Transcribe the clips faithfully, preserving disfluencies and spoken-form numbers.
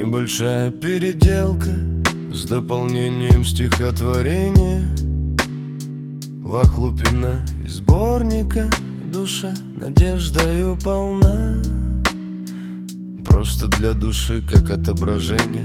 Небольшая переделка с дополнением стихотворения, Вахлупина из сборника, душа надеждою полна. Просто для души, как отображение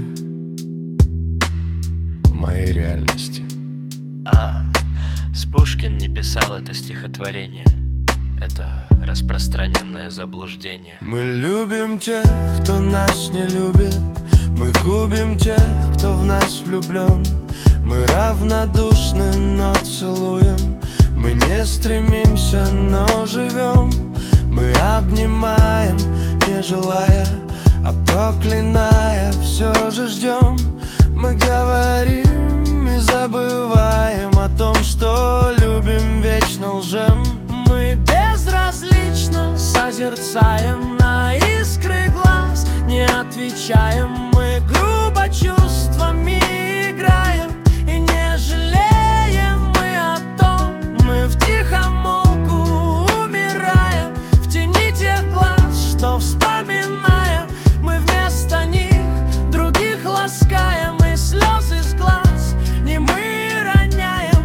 моей реальности. А, с Пушкин не писал это стихотворение. Это распространенное заблуждение. Мы любим тех, кто нас не любит. Мы губим тех, кто в нас влюблен. Мы равнодушны, но целуем. Мы не стремимся, но живем. Мы обнимаем, не желая, а проклиная, все же ждем. Мы говорим и забываем о том, что любим, вечно лжем. Мы безразлично созерцаем на искры глаз, не отвечаем. Мы грубо чувствами играем и не жалеем мы о том. Мы втихомолку умираем в тени тех глаз, что вспоминаем. Мы вместо них других ласкаем, и слезы с глаз не мы роняем.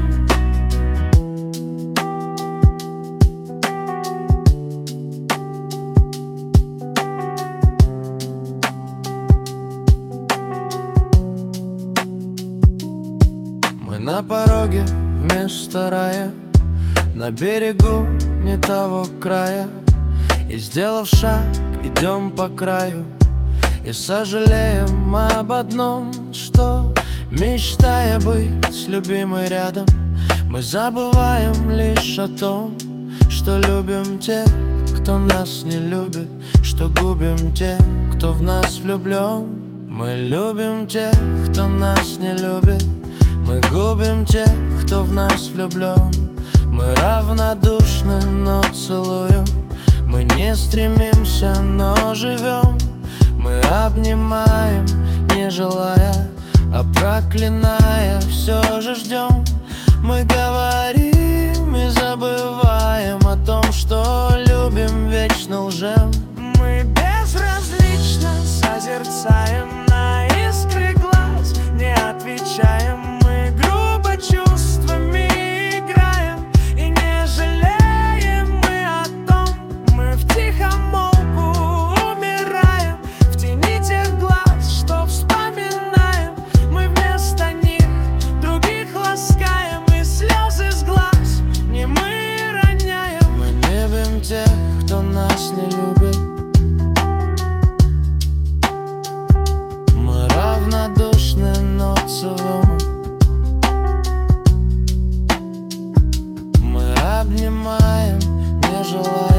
Мы на пороге вместо рая, на берегу не того края. И, сделав шаг, идем по краю и сожалеем об одном, что, мечтая быть с любимой рядом, мы забываем лишь о том, что любим тех, кто нас не любит, что губим тех, кто в нас влюблен. Мы любим тех, кто нас не любит. Мы губим тех, кто в нас влюблен. Мы равнодушны, но целуем. Мы не стремимся, но живем. Мы обнимаем, не желая, а проклиная, все же ждем. Мы говорим и забываем о том, что любим, вечно лжем. Мы безразлично созерцаем на искры глаз, не отвечаем. Мы грубо чувствами играем и не жалеем мы о том. Мы втихомолку умираем в тени тех глаз, что вспоминаем. Мы вместо них других ласкаем, и слезы с глаз не мы роняем. Мы любим тех, кто нас не любит. Мы равнодушны, но целуем. Мы обнимаем, не желая,